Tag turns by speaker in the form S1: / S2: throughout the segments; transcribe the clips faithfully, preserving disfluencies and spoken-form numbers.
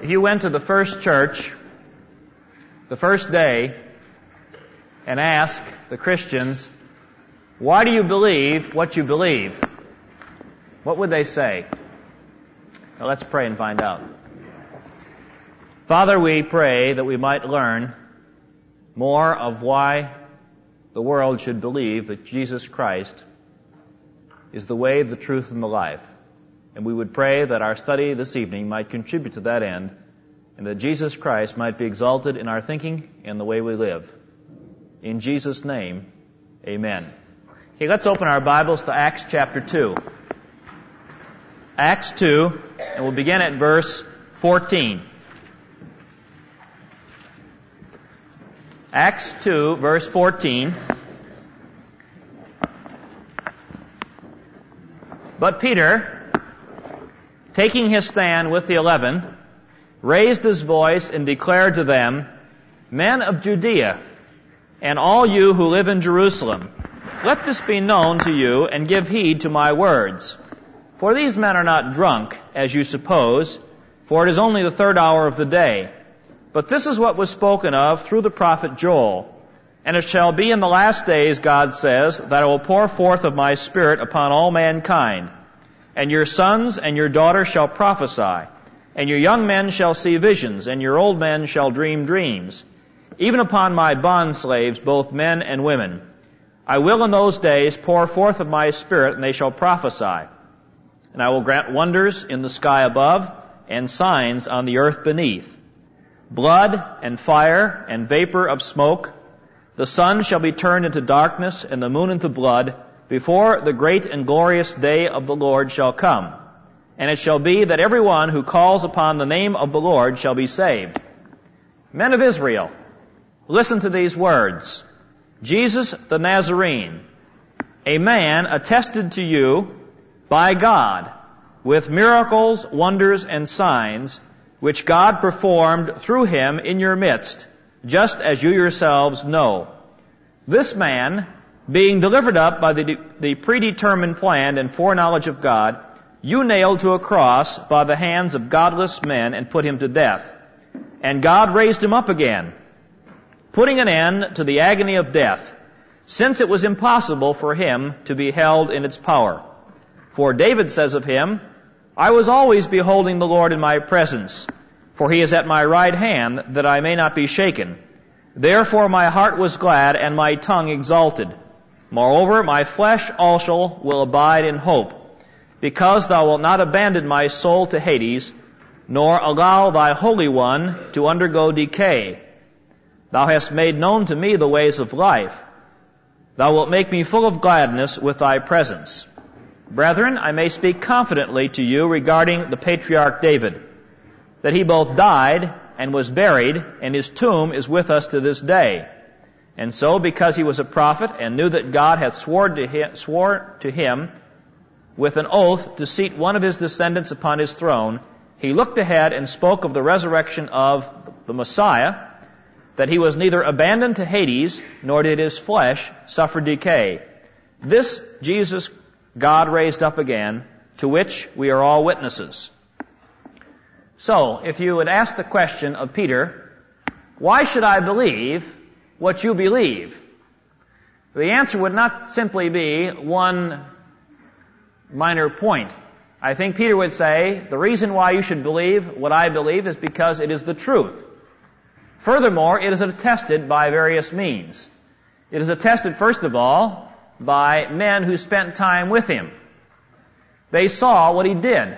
S1: If you went to the first church, the first day, and asked the Christians, why do you believe what you believe? What would they say? Now let's pray and find out. Father, we pray that we might learn more of why the world should believe that Jesus Christ is the way, the truth, and the life. And we would pray that our study this evening might contribute to that end, and that Jesus Christ might be exalted in our thinking and the way we live. In Jesus' name, amen. Okay, let's open our Bibles to Acts chapter two. Acts two, and we'll begin at verse fourteen. Acts two, verse fourteen. But Peter, taking his stand with the eleven, raised his voice and declared to them, Men of Judea, and all you who live in Jerusalem, let this be known to you, and give heed to my words. For these men are not drunk, as you suppose, for it is only the third hour of the day. But this is what was spoken of through the prophet Joel. And it shall be in the last days, God says, that I will pour forth of my Spirit upon all mankind. And your sons and your daughters shall prophesy, and your young men shall see visions, and your old men shall dream dreams. Even upon my bondslaves, both men and women, I will in those days pour forth of my Spirit, and they shall prophesy. And I will grant wonders in the sky above, and signs on the earth beneath, blood and fire and vapor of smoke. The sun shall be turned into darkness, and the moon into blood, before the great and glorious day of the Lord shall come. And it shall be that everyone who calls upon the name of the Lord shall be saved. Men of Israel, listen to these words. Jesus the Nazarene, a man attested to you by God with miracles, wonders, and signs, which God performed through him in your midst, just as you yourselves know. This man, being delivered up by the, the predetermined plan and foreknowledge of God, you nailed to a cross by the hands of godless men and put him to death. And God raised him up again, putting an end to the agony of death, since it was impossible for him to be held in its power. For David says of him, I was always beholding the Lord in my presence, for he is at my right hand, that I may not be shaken. Therefore my heart was glad, and my tongue exalted. Moreover, my flesh also will abide in hope, because thou wilt not abandon my soul to Hades, nor allow thy Holy One to undergo decay. Thou hast made known to me the ways of life. Thou wilt make me full of gladness with thy presence. Brethren, I may speak confidently to you regarding the patriarch David, that he both died and was buried, and his tomb is with us to this day. And so, because he was a prophet and knew that God had sworn to him, swore to him with an oath to seat one of his descendants upon his throne, he looked ahead and spoke of the resurrection of the Messiah, that he was neither abandoned to Hades, nor did his flesh suffer decay. This Jesus God raised up again, to which we are all witnesses. So, if you would ask the question of Peter, why should I believe what you believe? The answer would not simply be one minor point. I think Peter would say, the reason why you should believe what I believe is because it is the truth. Furthermore, it is attested by various means. It is attested, first of all, by men who spent time with him. They saw what he did,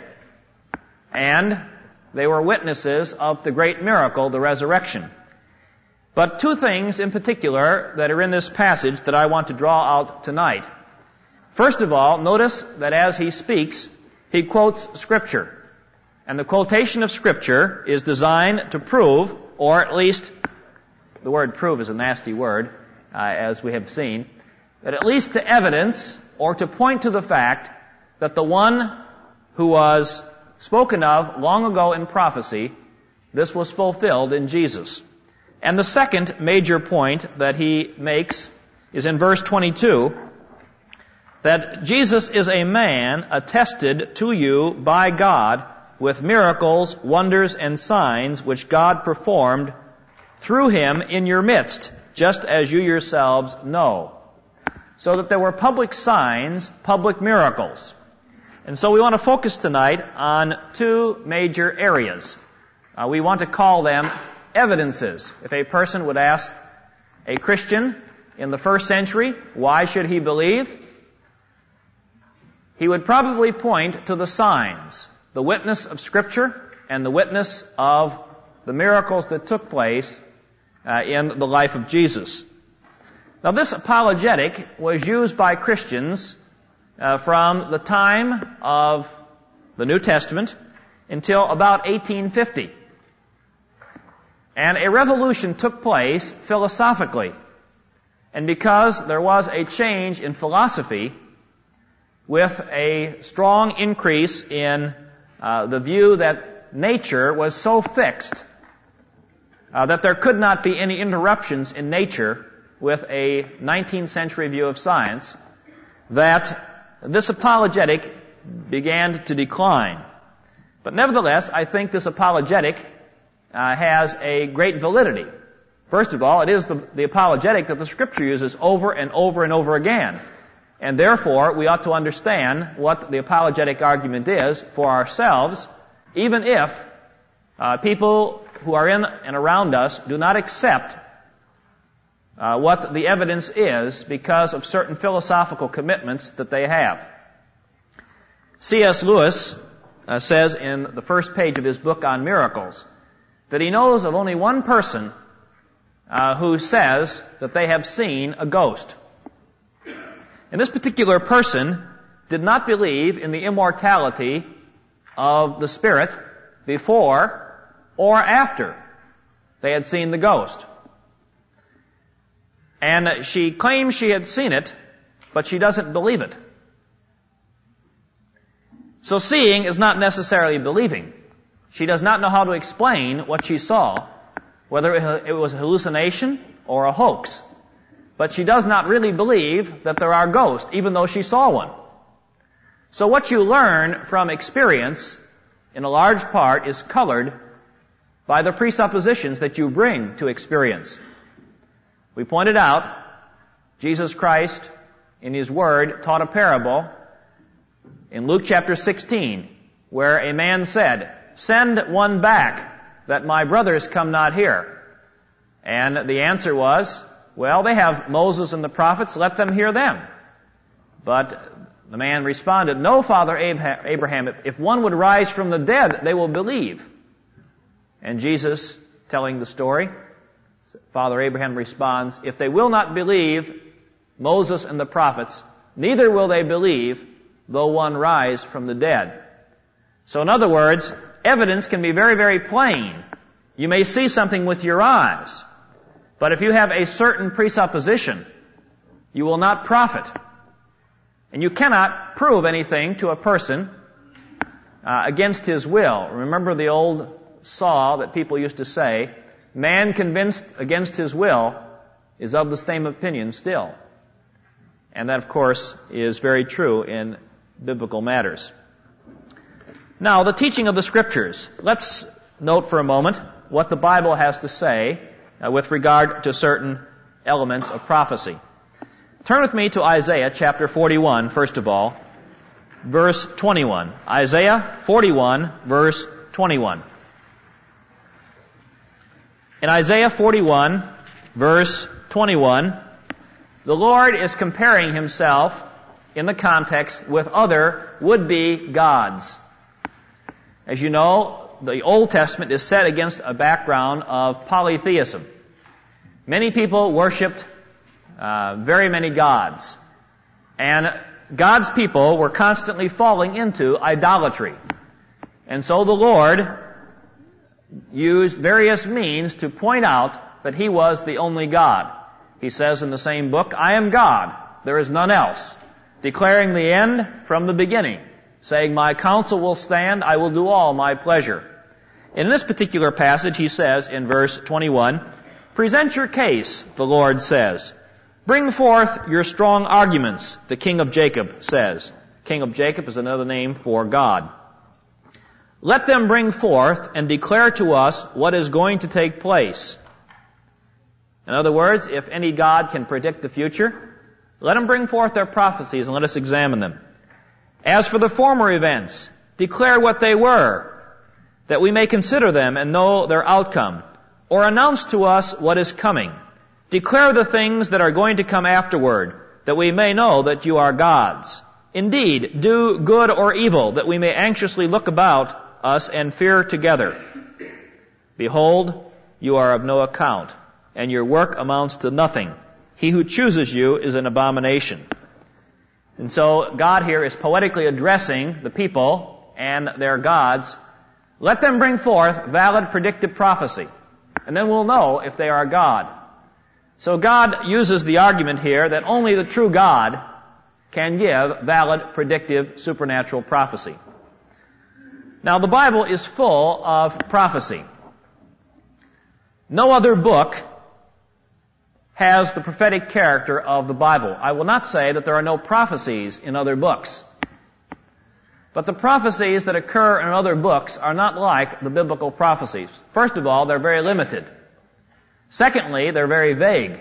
S1: and they were witnesses of the great miracle, the resurrection. But two things in particular that are in this passage that I want to draw out tonight. First of all, notice that as he speaks, he quotes Scripture. And the quotation of Scripture is designed to prove, or at least, the word prove is a nasty word, uh, as we have seen, but at least to evidence or to point to the fact that the one who was spoken of long ago in prophecy, this was fulfilled in Jesus. And the second major point that he makes is in verse twenty-two, that Jesus is a man attested to you by God with miracles, wonders, and signs which God performed through him in your midst, just as you yourselves know. So that there were public signs, public miracles. And so we want to focus tonight on two major areas. Uh, we want to call them evidences. If a person would ask a Christian in the first century, why should he believe? He would probably point to the signs, the witness of Scripture and the witness of the miracles that took place uh, in the life of Jesus. Now, this apologetic was used by Christians uh, from the time of the New Testament until about eighteen fifty. And a revolution took place philosophically. And because there was a change in philosophy with a strong increase in uh, the view that nature was so fixed uh, that there could not be any interruptions in nature with a nineteenth century view of science, that this apologetic began to decline. But nevertheless, I think this apologetic uh, has a great validity. First of all, it is the, the apologetic that the Scripture uses over and over and over again. And therefore, we ought to understand what the apologetic argument is for ourselves, even if uh, people who are in and around us do not accept uh, what the evidence is because of certain philosophical commitments that they have. C S Lewis uh, says in the first page of his book on miracles that he knows of only one person uh, who says that they have seen a ghost. And this particular person did not believe in the immortality of the spirit before or after they had seen the ghost. And she claims she had seen it, but she doesn't believe it. So seeing is not necessarily believing. She does not know how to explain what she saw, whether it was a hallucination or a hoax. But she does not really believe that there are ghosts, even though she saw one. So what you learn from experience, in a large part, is colored by the presuppositions that you bring to experience. We pointed out, Jesus Christ, in His Word, taught a parable in Luke chapter sixteen, where a man said, "Send one back, that my brothers come not here." And the answer was, well, they have Moses and the prophets, let them hear them. But the man responded, "No, Father Abraham, if one would rise from the dead, they will believe." And Jesus, telling the story, Father Abraham responds, "If they will not believe Moses and the prophets, neither will they believe, though one rise from the dead." So in other words, evidence can be very, very plain. You may see something with your eyes, but if you have a certain presupposition, you will not profit. And you cannot prove anything to a person uh, against his will. Remember the old saw that people used to say, "Man convinced against his will is of the same opinion still." And that, of course, is very true in biblical matters. Now, the teaching of the Scriptures. Let's note for a moment what the Bible has to say uh, with regard to certain elements of prophecy. Turn with me to Isaiah chapter forty-one, first of all, verse twenty-one. Isaiah forty-one, verse twenty-one. In Isaiah forty-one, verse twenty-one, the Lord is comparing Himself in the context with other would-be gods. As you know, the Old Testament is set against a background of polytheism. Many people worshipped uh, very many gods. And God's people were constantly falling into idolatry. And so the Lord used various means to point out that He was the only God. He says in the same book, "I am God, there is none else," declaring the end from the beginning, saying, "My counsel will stand, I will do all my pleasure." In this particular passage, he says in verse twenty-one, "Present your case," the Lord says. "Bring forth your strong arguments," the King of Jacob says. King of Jacob is another name for God. Let them bring forth and declare to us what is going to take place. In other words, if any God can predict the future, let them bring forth their prophecies and let us examine them. As for the former events, declare what they were, that we may consider them and know their outcome, or announce to us what is coming. Declare the things that are going to come afterward, that we may know that you are gods. Indeed, do good or evil, that we may anxiously look about us and fear together. Behold, you are of no account, and your work amounts to nothing. He who chooses you is an abomination. And so God here is poetically addressing the people and their gods. Let them bring forth valid predictive prophecy, and then we'll know if they are God. So God uses the argument here that only the true God can give valid predictive supernatural prophecy. Now the Bible is full of prophecy. No other book has the prophetic character of the Bible. I will not say that there are no prophecies in other books. But the prophecies that occur in other books are not like the biblical prophecies. First of all, they're very limited. Secondly, they're very vague.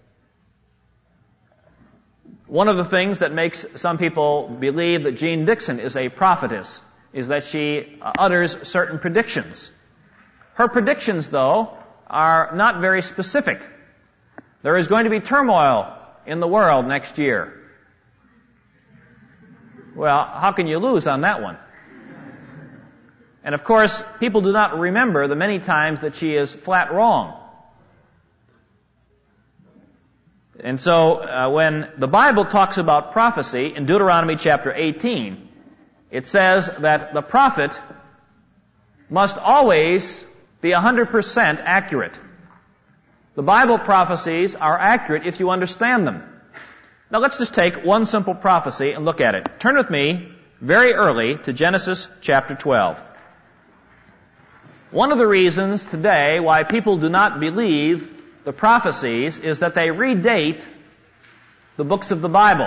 S1: One of the things that makes some people believe that Jeane Dixon is a prophetess is that she utters certain predictions. Her predictions, though, are not very specific. There is going to be turmoil in the world next year. Well, how can you lose on that one? And of course, people do not remember the many times that she is flat wrong. And so, uh, when the Bible talks about prophecy in Deuteronomy chapter eighteen, it says that the prophet must always be one hundred percent accurate. The Bible prophecies are accurate if you understand them. Now let's just take one simple prophecy and look at it. Turn with me very early to Genesis chapter twelve. One of the reasons today why people do not believe the prophecies is that they redate the books of the Bible.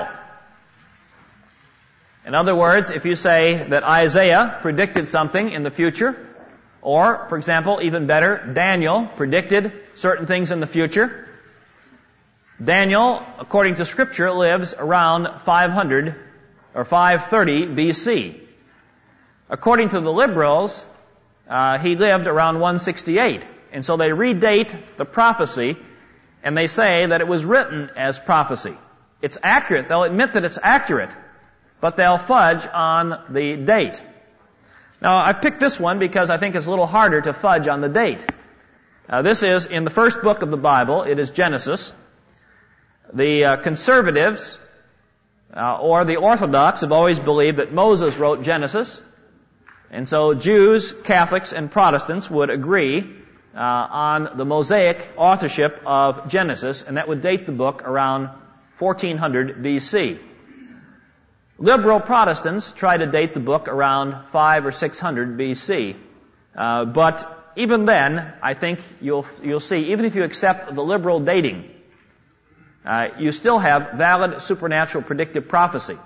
S1: In other words, if you say that Isaiah predicted something in the future, or, for example, even better, Daniel predicted certain things in the future. Daniel, according to Scripture, lives around five hundred or five thirty B C. According to the liberals, uh, he lived around one sixty-eight. And so they redate the prophecy, and they say that it was written as prophecy. It's accurate. They'll admit that it's accurate, but they'll fudge on the date. Now, I've picked this one because I think it's a little harder to fudge on the date. Uh, this is in the first book of the Bible. It is Genesis. The uh, conservatives, uh, or the Orthodox, have always believed that Moses wrote Genesis. And so Jews, Catholics, and Protestants would agree uh, on the Mosaic authorship of Genesis, and that would date the book around fourteen hundred B C. Liberal Protestants try to date the book around five or six hundred B C. Uh, but even then, I think you'll you'll see, even if you accept the liberal dating, uh, you still have valid supernatural predictive prophecy.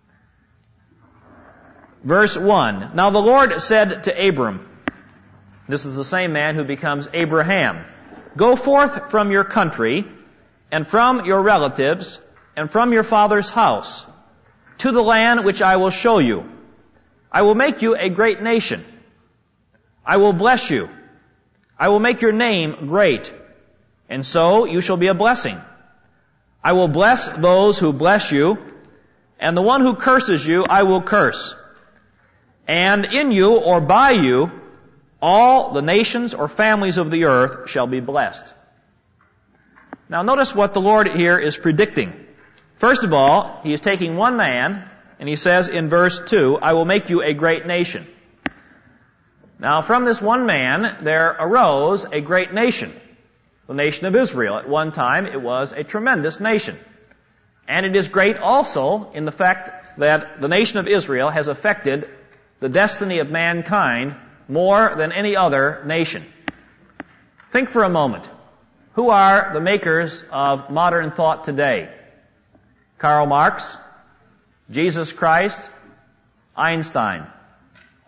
S1: Verse one, Now the Lord said to Abram, this is the same man who becomes Abraham, Go forth from your country, and from your relatives, and from your father's house, to the land which I will show you. I will make you a great nation. I will bless you. I will make your name great, and so you shall be a blessing. I will bless those who bless you, and the one who curses you I will curse. And in you or by you, all the nations or families of the earth shall be blessed. Now notice what the Lord here is predicting. First of all, he is taking one man, and he says in verse two, I will make you a great nation. Now from this one man, there arose a great nation, the nation of Israel. At one time, it was a tremendous nation. And it is great also in the fact that the nation of Israel has affected the destiny of mankind more than any other nation. Think for a moment. Who are the makers of modern thought today? Karl Marx, Jesus Christ, Einstein.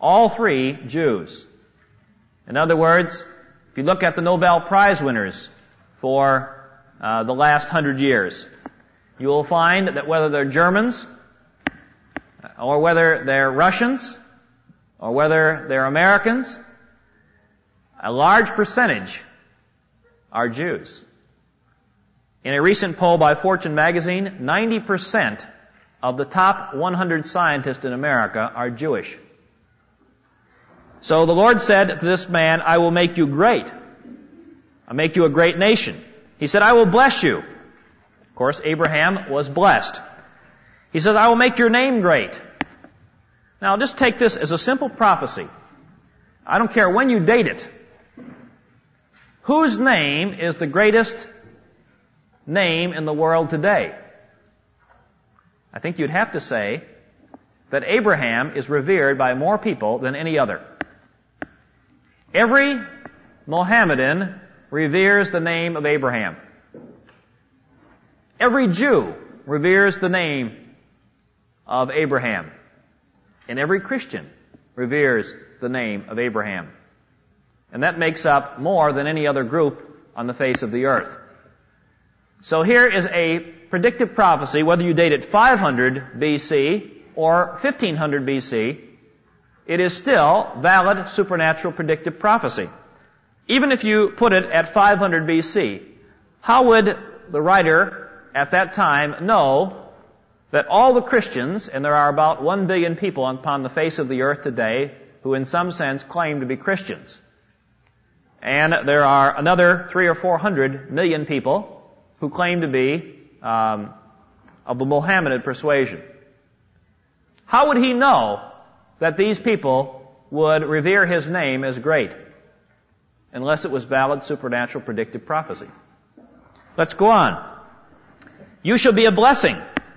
S1: All three Jews. In other words, if you look at the Nobel Prize winners for uh, the last hundred years, you will find that whether they're Germans, or whether they're Russians, or whether they're Americans, a large percentage are Jews. In a recent poll by Fortune magazine, ninety percent of the top one hundred scientists in America are Jewish. So the Lord said to this man, I will make you great. I'll make you a great nation. He said, I will bless you. Of course, Abraham was blessed. He says, I will make your name great. Now, just take this as a simple prophecy. I don't care when you date it. Whose name is the greatest name in the world today? I think you'd have to say that Abraham is revered by more people than any other. Every Mohammedan reveres the name of Abraham. Every Jew reveres the name of Abraham. And every Christian reveres the name of Abraham. And that makes up more than any other group on the face of the earth. So here is a predictive prophecy, whether you date it five hundred B C or fifteen hundred B C, it is still valid supernatural predictive prophecy. Even if you put it at five hundred B C, how would the writer at that time know that all the Christians, and there are about one billion people upon the face of the earth today who in some sense claim to be Christians, and there are another three or four hundred million people who claim to be um, of the Mohammedan persuasion. How would he know that these people would revere his name as great, unless it was valid supernatural predictive prophecy? Let's go on. You shall be a blessing.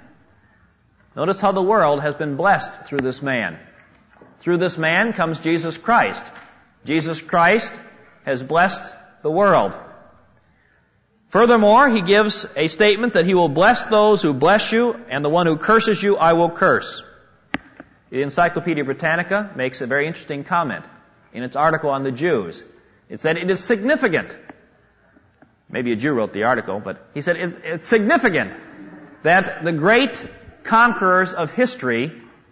S1: Notice how the world has been blessed through this man. Through this man comes Jesus Christ. Jesus Christ has blessed the world. Furthermore, he gives a statement that he will bless those who bless you, and the one who curses you I will curse. The Encyclopedia Britannica makes a very interesting comment in its article on the Jews. It said it is significant, maybe a Jew wrote the article, but he said it, it's significant that the great conquerors of history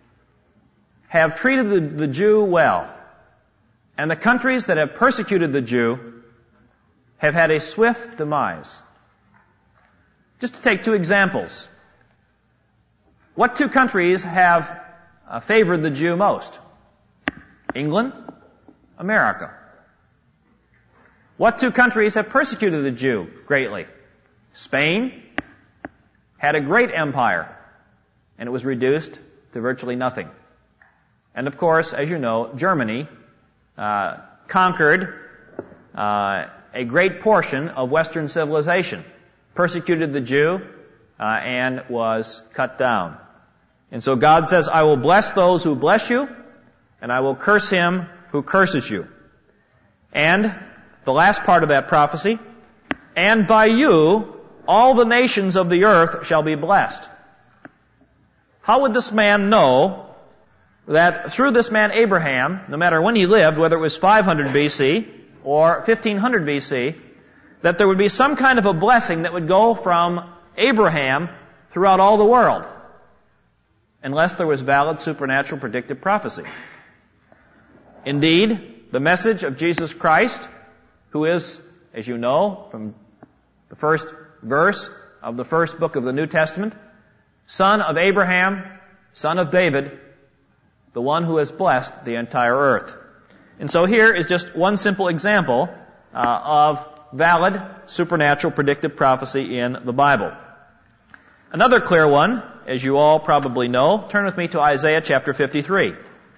S1: have treated the, the Jew well, and the countries that have persecuted the Jew have had a swift demise. Just to take two examples. What two countries have uh, favored the Jew most? England, America. What two countries have persecuted the Jew greatly? Spain had a great empire, and it was reduced to virtually nothing. And of course, as you know, Germany uh, conquered uh, a great portion of Western civilization, persecuted the Jew, uh, and was cut down. And so God says, I will bless those who bless you, and I will curse him who curses you. And the last part of that prophecy, and by you all the nations of the earth shall be blessed. How would this man know that through this man Abraham, no matter when he lived, whether it was five hundred B C or fifteen hundred B C, that there would be some kind of a blessing that would go from Abraham throughout all the world, unless there was valid supernatural predictive prophecy? Indeed, the message of Jesus Christ, who is, as you know, from the first verse of the first book of the New Testament, son of Abraham, son of David, the one who has blessed the entire earth. And so here is just one simple example uh, of valid supernatural predictive prophecy in the Bible. Another clear one, as you all probably know, turn with me to Isaiah chapter fifty-three.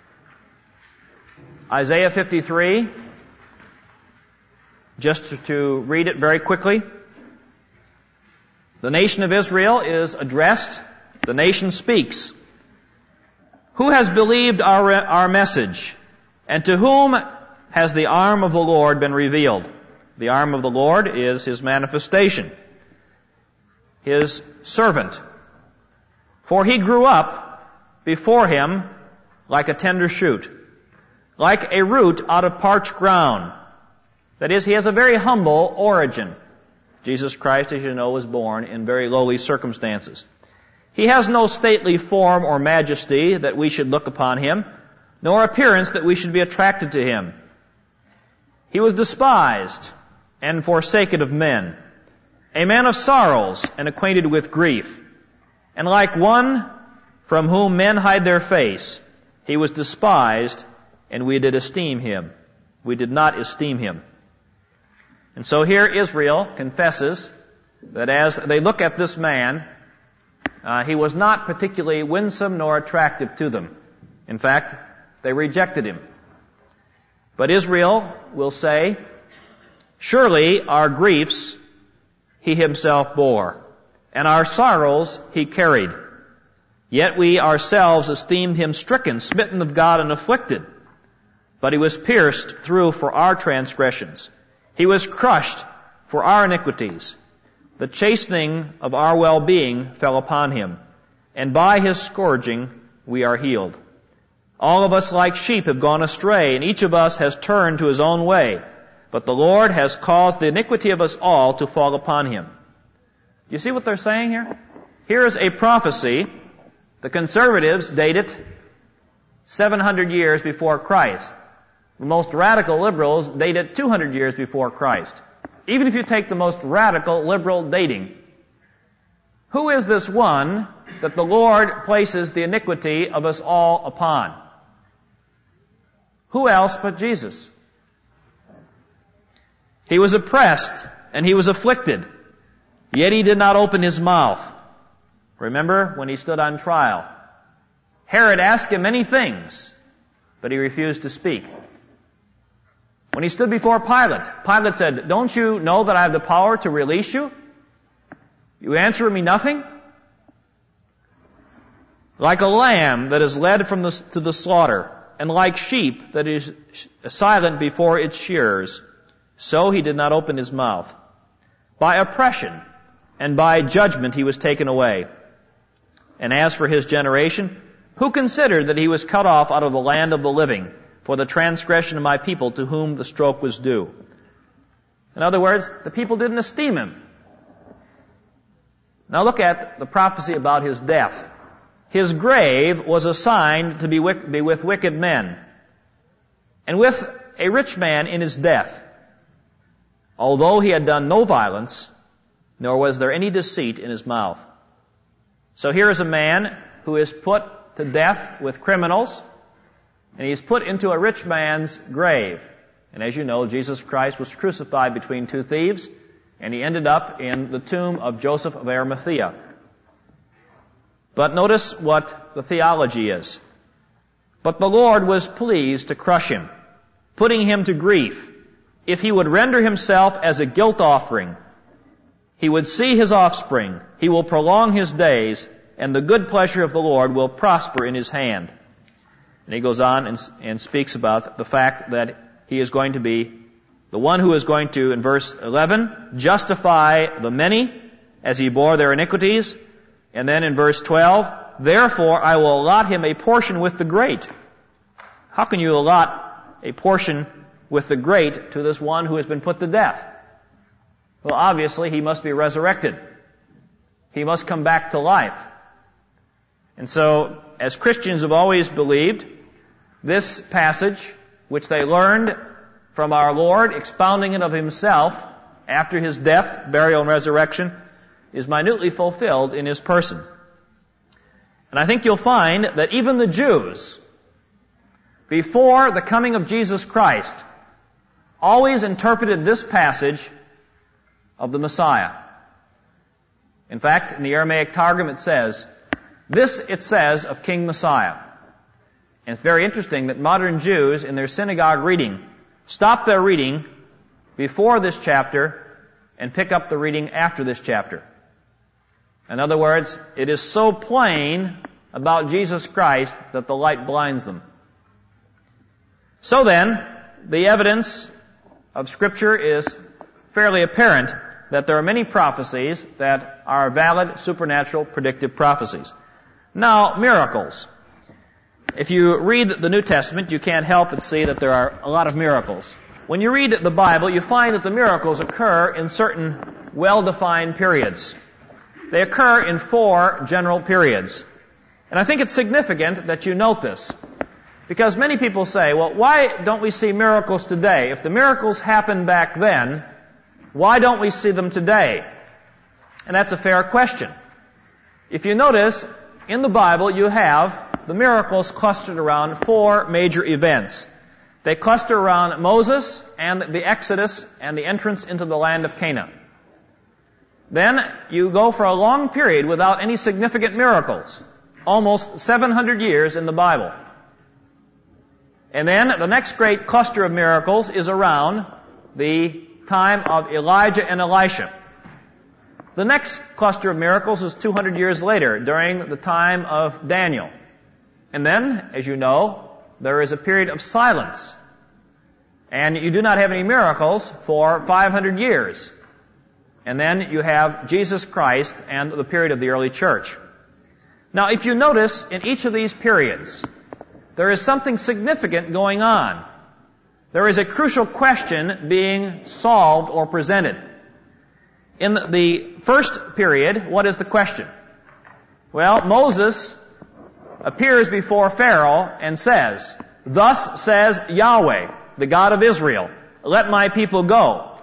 S1: Isaiah fifty-three, just to, to read it very quickly. The nation of Israel is addressed. The nation speaks. Who has believed our, our message? And to whom has the arm of the Lord been revealed? The arm of the Lord is his manifestation, his servant. For he grew up before him like a tender shoot, like a root out of parched ground. That is, he has a very humble origin. Jesus Christ, as you know, was born in very lowly circumstances. He has no stately form or majesty that we should look upon him, nor appearance that we should be attracted to him. He was despised and forsaken of men, a man of sorrows and acquainted with grief. And like one from whom men hide their face, he was despised, and we did esteem him. We did not esteem him. And so here Israel confesses that as they look at this man, uh, he was not particularly winsome nor attractive to them. In fact, they rejected him. But Israel will say, surely our griefs he himself bore, and our sorrows he carried. Yet we ourselves esteemed him stricken, smitten of God, and afflicted. But he was pierced through for our transgressions. He was crushed for our iniquities. The chastening of our well-being fell upon him, and by his scourging we are healed. All of us like sheep have gone astray, and each of us has turned to his own way. But the Lord has caused the iniquity of us all to fall upon him. Do you see what they're saying here? Here is a prophecy. The conservatives date it seven hundred years before Christ. The most radical liberals date it two hundred years before Christ. Even if you take the most radical liberal dating, who is this one that the Lord places the iniquity of us all upon? Who else but Jesus? He was oppressed and he was afflicted, yet he did not open his mouth. Remember when he stood on trial? Herod asked him many things, but he refused to speak. When he stood before Pilate, Pilate said, don't you know that I have the power to release you? You answer me nothing? Like a lamb that is led from the, to the slaughter, and like sheep that is silent before its shearers, so he did not open his mouth. By oppression and by judgment he was taken away. And as for his generation, who considered that he was cut off out of the land of the living for the transgression of my people to whom the stroke was due? In other words, the people didn't esteem him. Now look at the prophecy about his death. His grave was assigned to be with wicked men, and with a rich man in his death, although he had done no violence, nor was there any deceit in his mouth. So here is a man who is put to death with criminals, and he's put into a rich man's grave. And as you know, Jesus Christ was crucified between two thieves, and he ended up in the tomb of Joseph of Arimathea. But notice what the theology is. But the Lord was pleased to crush him, putting him to grief. If he would render himself as a guilt offering, he would see his offspring, he will prolong his days, and the good pleasure of the Lord will prosper in his hand. And he goes on and, and speaks about the fact that he is going to be the one who is going to, in verse eleven, justify the many as he bore their iniquities. And then in verse twelve, therefore I will allot him a portion with the great. How can you allot a portion with the great to this one who has been put to death? Well, obviously he must be resurrected. He must come back to life. And so, as Christians have always believed, this passage, which they learned from our Lord, expounding it of himself after his death, burial, and resurrection, is minutely fulfilled in his person. And I think you'll find that even the Jews, before the coming of Jesus Christ, always interpreted this passage of the Messiah. In fact, in the Aramaic Targum it says, this it says of King Messiah. And it's very interesting that modern Jews, in their synagogue reading, stop their reading before this chapter and pick up the reading after this chapter. In other words, it is so plain about Jesus Christ that the light blinds them. So then, the evidence of Scripture is fairly apparent that there are many prophecies that are valid supernatural predictive prophecies. Now, miracles. If you read the New Testament, you can't help but see that there are a lot of miracles. When you read the Bible, you find that the miracles occur in certain well-defined periods. They occur in four general periods. And I think it's significant that you note this. Because many people say, well, why don't we see miracles today? If the miracles happened back then, why don't we see them today? And that's a fair question. If you notice, in the Bible you have the miracles clustered around four major events. They cluster around Moses and the Exodus and the entrance into the land of Canaan. Then you go for a long period without any significant miracles, almost seven hundred years in the Bible. And then the next great cluster of miracles is around the time of Elijah and Elisha. The next cluster of miracles is two hundred years later, during the time of Daniel. And then, as you know, there is a period of silence. And you do not have any miracles for five hundred years. And then you have Jesus Christ and the period of the early church. Now, if you notice, in each of these periods, there is something significant going on. There is a crucial question being solved or presented. In the first period, what is the question? Well, Moses appears before Pharaoh and says, "Thus says Yahweh, the God of Israel, let my people go."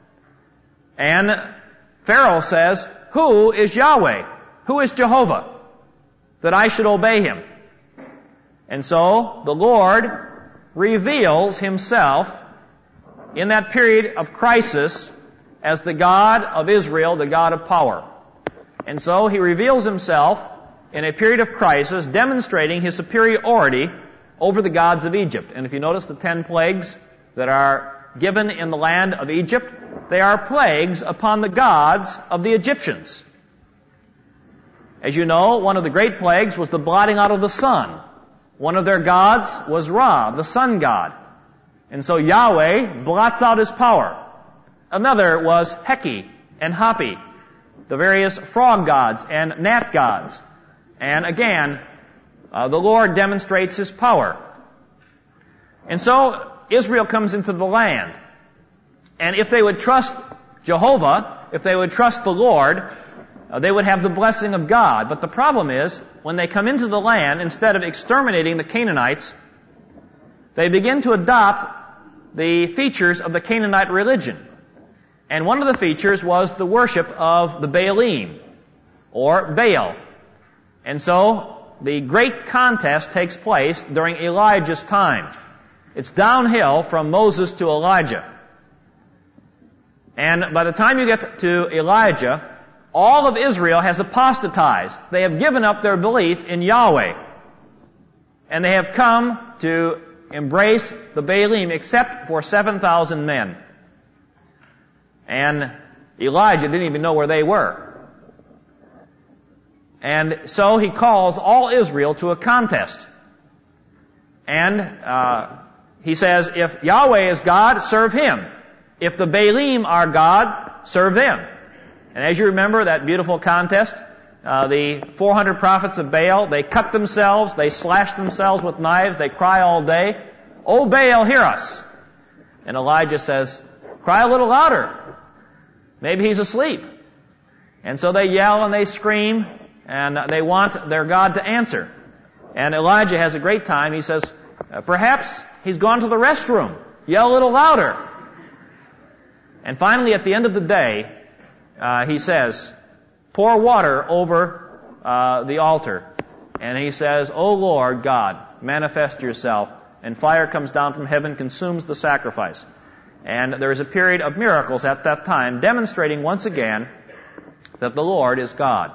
S1: And Pharaoh says, "Who is Yahweh? Who is Jehovah, that I should obey him?" And so the Lord reveals himself in that period of crisis as the God of Israel, the God of power. And so he reveals himself in a period of crisis, demonstrating his superiority over the gods of Egypt. And if you notice the ten plagues that are given in the land of Egypt, they are plagues upon the gods of the Egyptians. As you know, one of the great plagues was the blotting out of the sun. One of their gods was Ra, the sun god. And so Yahweh blots out his power. Another was Heki and Hapi, the various frog gods and gnat gods. And again, uh, the Lord demonstrates his power. And so Israel comes into the land. And if they would trust Jehovah, if they would trust the Lord, uh, they would have the blessing of God. But the problem is, when they come into the land, instead of exterminating the Canaanites, they begin to adopt the features of the Canaanite religion. And one of the features was the worship of the Baalim, or Baal. And so the great contest takes place during Elijah's time. It's downhill from Moses to Elijah. And by the time you get to Elijah, all of Israel has apostatized. They have given up their belief in Yahweh. And they have come to embrace the Baalim except for seven thousand men. And Elijah didn't even know where they were. And so he calls all Israel to a contest. And uh, he says, if Yahweh is God, serve him. If the Baalim are God, serve them. And as you remember that beautiful contest, uh, the four hundred prophets of Baal, they cut themselves, they slash themselves with knives, they cry all day, "O Baal, hear us." And Elijah says, "Cry a little louder. Maybe he's asleep." And so they yell and they scream, and they want their God to answer. And Elijah has a great time. He says, "Perhaps he's gone to the restroom. Yell a little louder." And finally, at the end of the day, uh, he says, "Pour water over uh, the altar." And he says, "O Lord God, manifest yourself." And fire comes down from heaven, consumes the sacrifice. And there is a period of miracles at that time, demonstrating once again that the Lord is God.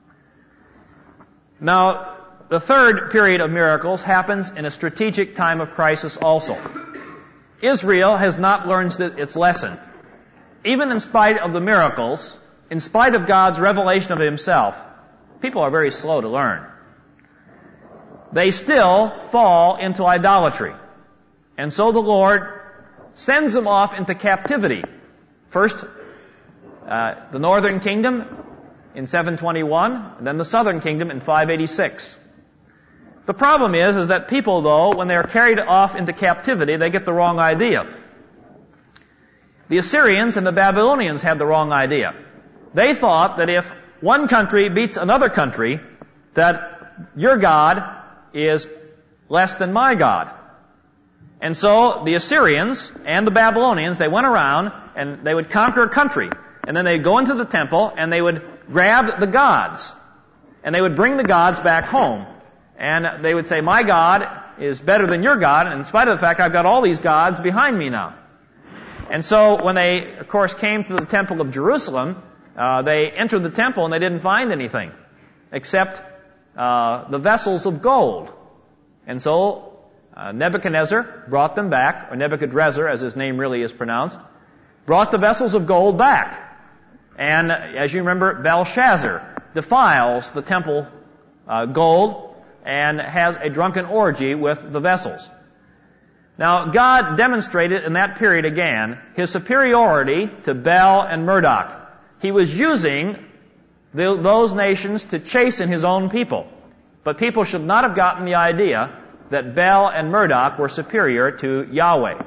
S1: Now, the third period of miracles happens in a strategic time of crisis also. Israel has not learned its lesson. Even in spite of the miracles, in spite of God's revelation of himself, people are very slow to learn. They still fall into idolatry. And so the Lord sends them off into captivity. First, uh, the northern kingdom in seven twenty-one, and then the southern kingdom in five eighty-six. The problem is, is that people, though, when they are carried off into captivity, they get the wrong idea. The Assyrians and the Babylonians had the wrong idea. They thought that if one country beats another country, that your God is less than my God. And so the Assyrians and the Babylonians, they went around and they would conquer a country. And then they'd go into the temple and they would grab the gods. And they would bring the gods back home. And they would say, my God is better than your God, and in spite of the fact I've got all these gods behind me now. And so when they, of course, came to the temple of Jerusalem, uh, they entered the temple and they didn't find anything except uh, the vessels of gold. And so uh, Nebuchadnezzar brought them back, or Nebuchadrezzar, as his name really is pronounced, brought the vessels of gold back. And as you remember, Belshazzar defiles the temple uh, gold and has a drunken orgy with the vessels. Now, God demonstrated in that period again His superiority to Bel and Marduk. He was using the, those nations to chasten His own people. But people should not have gotten the idea that Bel and Marduk were superior to Yahweh.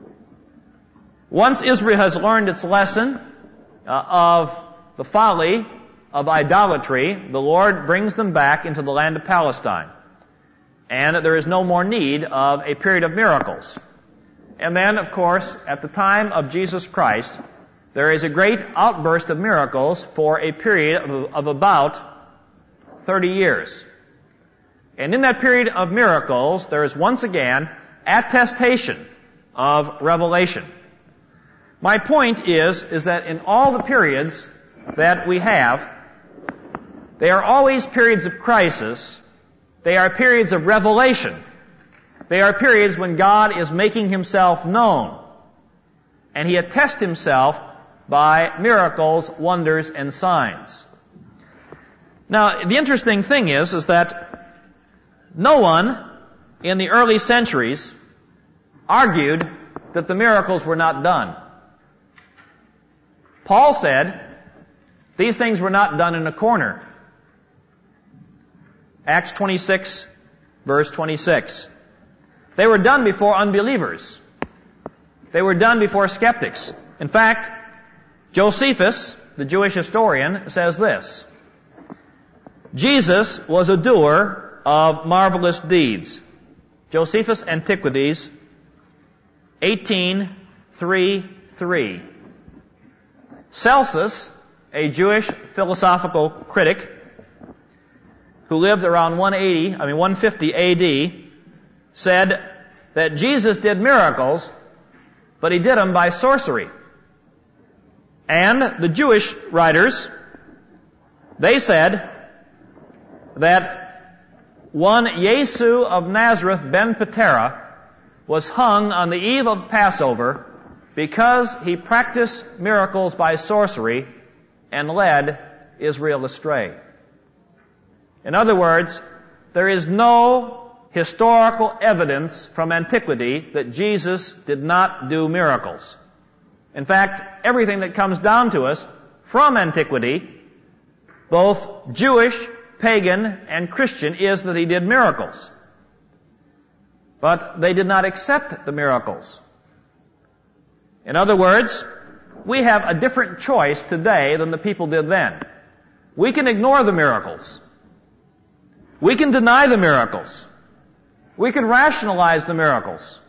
S1: Once Israel has learned its lesson uh, of the folly of idolatry, the Lord brings them back into the land of Palestine. And there is no more need of a period of miracles. And then, of course, at the time of Jesus Christ, there is a great outburst of miracles for a period of, of about thirty years. And in that period of miracles, there is once again attestation of revelation. My point is, is that in all the periods that we have, they are always periods of crisis. They are periods of revelation. They are periods when God is making Himself known. And He attests Himself by miracles, wonders, and signs. Now, the interesting thing is, is that no one in the early centuries argued that the miracles were not done. Paul said, these things were not done in a corner. Acts twenty-six, verse twenty-six. They were done before unbelievers. They were done before skeptics. In fact, Josephus, the Jewish historian, says this: Jesus was a doer of marvelous deeds. Josephus Antiquities, eighteen three three. Celsus, a Jewish philosophical critic who lived around one eighty, I mean one fifty A D, said that Jesus did miracles, but He did them by sorcery. And the Jewish writers, they said that one Yesu of Nazareth ben Patera was hung on the eve of Passover because he practiced miracles by sorcery and led Israel astray. In other words, there is no historical evidence from antiquity that Jesus did not do miracles. In fact, everything that comes down to us from antiquity, both Jewish, pagan, and Christian, is that He did miracles. But they did not accept the miracles. In other words, we have a different choice today than the people did then. We can ignore the miracles. We can deny the miracles. We can rationalize the miracles.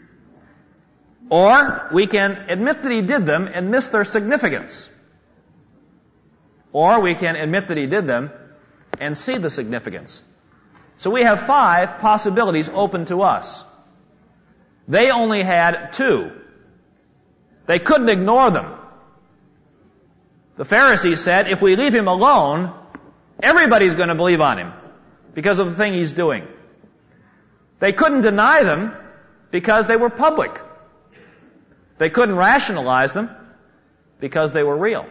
S1: Or we can admit that He did them and miss their significance. Or we can admit that He did them and see the significance. So we have five possibilities open to us. They only had two. They couldn't ignore them. The Pharisees said, if we leave Him alone, everybody's going to believe on Him because of the thing He's doing. They couldn't deny them because they were public. They couldn't rationalize them because they were real.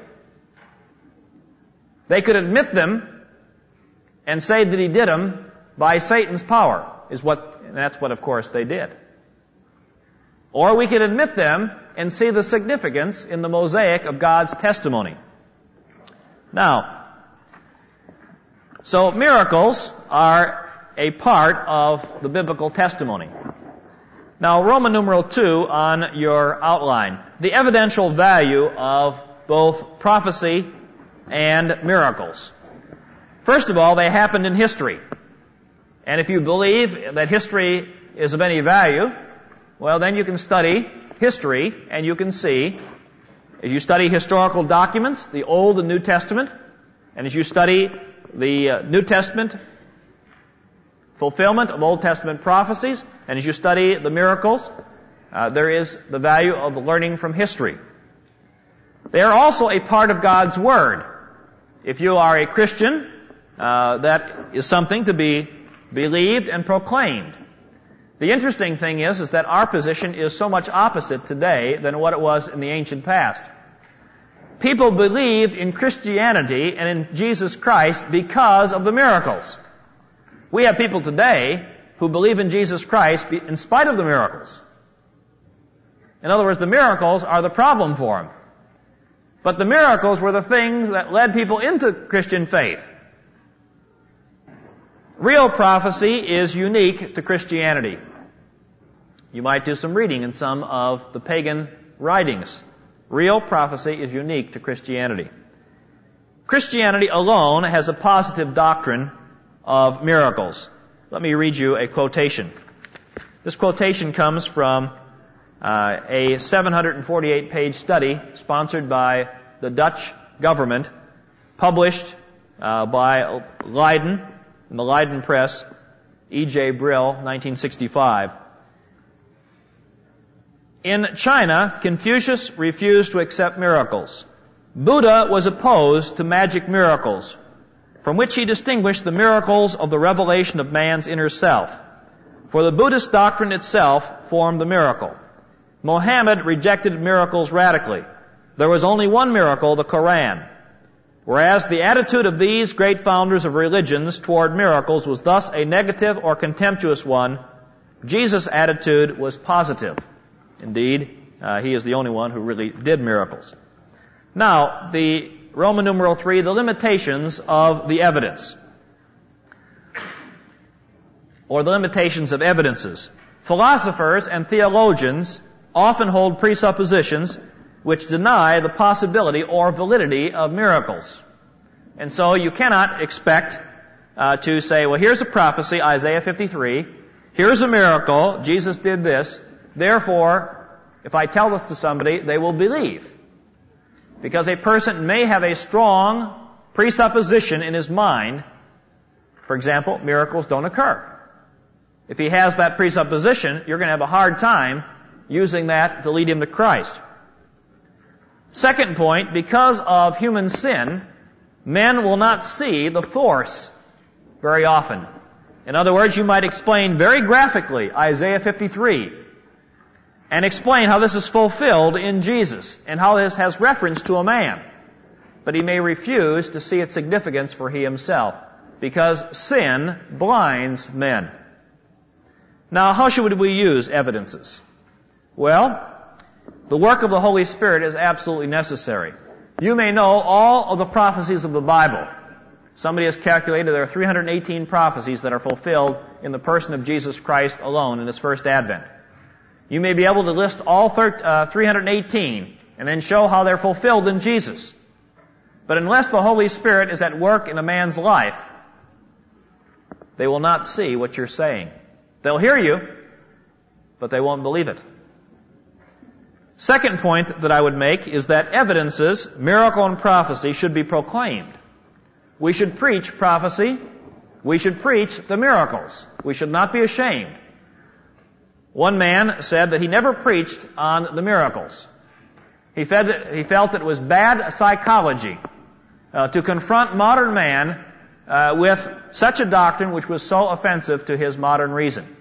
S1: They could admit them and say that He did them by Satan's power, is what, and that's what, of course, they did. Or we could admit them and see the significance in the mosaic of God's testimony. Now, so miracles are a part of the biblical testimony. Now, Roman numeral two on your outline. The evidential value of both prophecy and miracles. First of all, they happened in history. And if you believe that history is of any value, well, then you can study history and you can see, as you study historical documents, the Old and New Testament, and as you study the uh, New Testament fulfillment of Old Testament prophecies, and as you study the miracles, uh, there is the value of learning from history. They are also a part of God's Word. If you are a Christian, uh, that is something to be believed and proclaimed. The interesting thing is, is that our position is so much opposite today than what it was in the ancient past. People believed in Christianity and in Jesus Christ because of the miracles. We have people today who believe in Jesus Christ in spite of the miracles. In other words, the miracles are the problem for them. But the miracles were the things that led people into Christian faith. Real prophecy is unique to Christianity. You might do some reading in some of the pagan writings. Real prophecy is unique to Christianity. Christianity alone has a positive doctrine of miracles. Let me read you a quotation. This quotation comes from uh, a seven hundred forty-eight page study sponsored by the Dutch government, published uh, by Leiden, in the Leiden Press, E J Brill, nineteen sixty-five. In China, Confucius refused to accept miracles. Buddha was opposed to magic miracles, from which he distinguished the miracles of the revelation of man's inner self. For the Buddhist doctrine itself formed the miracle. Mohammed rejected miracles radically. There was only one miracle, the Quran. Whereas the attitude of these great founders of religions toward miracles was thus a negative or contemptuous one, Jesus' attitude was positive. Indeed, uh, he is the only one who really did miracles. Now, the Roman numeral three, the limitations of the evidence, or the limitations of evidences. Philosophers and theologians often hold presuppositions which deny the possibility or validity of miracles. And so you cannot expect uh, to say, well, here's a prophecy, Isaiah fifty-three, here's a miracle, Jesus did this, therefore, if I tell this to somebody, they will believe. Because a person may have a strong presupposition in his mind. For example, miracles don't occur. If he has that presupposition, you're going to have a hard time using that to lead him to Christ. Second point, because of human sin, men will not see the force very often. In other words, you might explain very graphically Isaiah fifty-three and explain how this is fulfilled in Jesus and how this has reference to a man. But he may refuse to see its significance for he himself, because sin blinds men. Now, how should we use evidences? Well, the work of the Holy Spirit is absolutely necessary. You may know all of the prophecies of the Bible. Somebody has calculated there are three hundred eighteen prophecies that are fulfilled in the person of Jesus Christ alone in His first advent. You may be able to list all three hundred eighteen and then show how they're fulfilled in Jesus. But unless the Holy Spirit is at work in a man's life, they will not see what you're saying. They'll hear you, but they won't believe it. Second point that I would make is that evidences, miracle and prophecy, should be proclaimed. We should preach prophecy. We should preach the miracles. We should not be ashamed. One man said that he never preached on the miracles. He, fed, he felt that it was bad psychology uh, to confront modern man uh, with such a doctrine which was so offensive to his modern reason.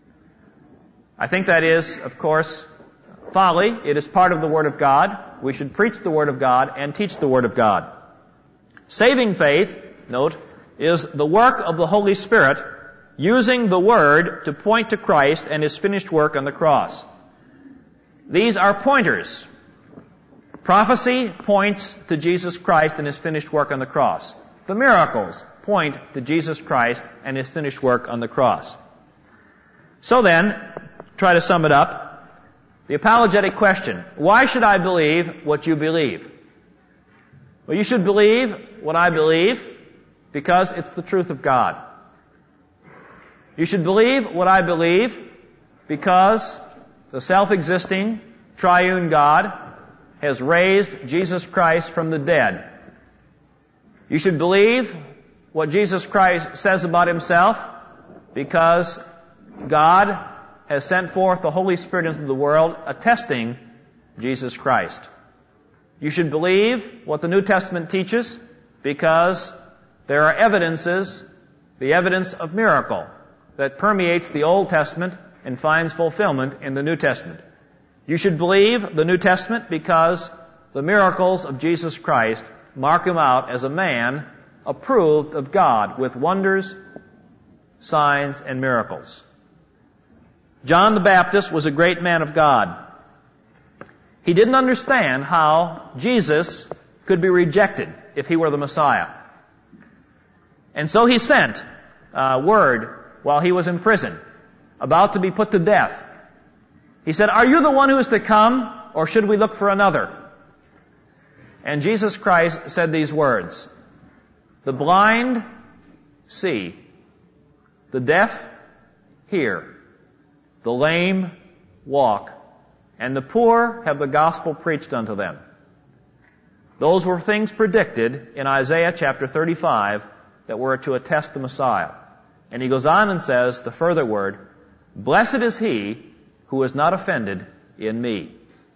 S1: I think that is, of course, folly. It is part of the Word of God. We should preach the Word of God and teach the Word of God. Saving faith, note, is the work of the Holy Spirit using the Word to point to Christ and His finished work on the cross. These are pointers. Prophecy points to Jesus Christ and His finished work on the cross. The miracles point to Jesus Christ and His finished work on the cross. So then, try to sum it up. The apologetic question, why should I believe what you believe? Well, you should believe what I believe because it's the truth of God. You should believe what I believe because the self-existing, triune God has raised Jesus Christ from the dead. You should believe what Jesus Christ says about Himself because God has sent forth the Holy Spirit into the world, attesting Jesus Christ. You should believe what the New Testament teaches because there are evidences, the evidence of miracle, that permeates the Old Testament and finds fulfillment in the New Testament. You should believe the New Testament because the miracles of Jesus Christ mark Him out as a man approved of God with wonders, signs, and miracles. John the Baptist was a great man of God. He didn't understand how Jesus could be rejected if He were the Messiah. And so he sent uh, word while he was in prison, about to be put to death. He said, "Are you the one who is to come, or should we look for another?" And Jesus Christ said these words, "The blind see, the deaf hear, the lame walk, and the poor have the gospel preached unto them." Those were things predicted in Isaiah chapter thirty-five that were to attest the Messiah. And he goes on and says the further word, "Blessed is he who is not offended in me."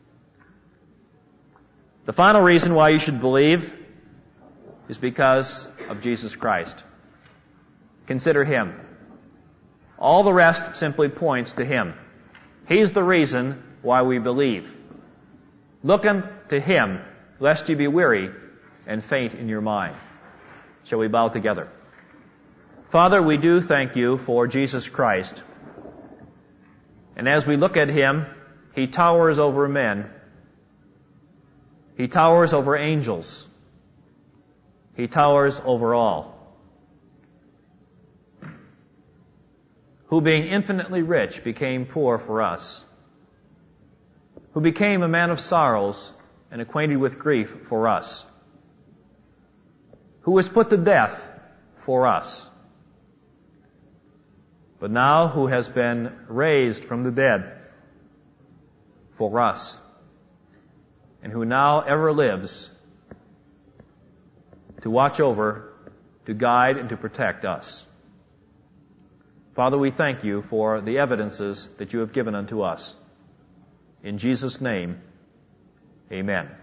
S1: The final reason why you should believe is because of Jesus Christ. Consider Him. All the rest simply points to Him. He's the reason why we believe. Look unto Him, lest you be weary and faint in your mind. Shall we bow together? Father, we do thank You for Jesus Christ. And as we look at Him, He towers over men. He towers over angels. He towers over all. Who being infinitely rich became poor for us. Who became a man of sorrows and acquainted with grief for us. Who was put to death for us. But now who has been raised from the dead for us. And who now ever lives to watch over, to guide, and to protect us. Father, we thank You for the evidences that You have given unto us. In Jesus' name, amen.